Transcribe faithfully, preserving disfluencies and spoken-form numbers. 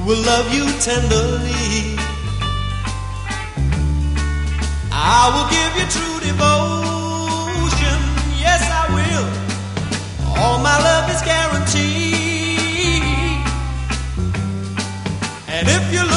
will love you tenderly. I will give you true devotion. Yes, I will. All my love is guaranteed. And if you look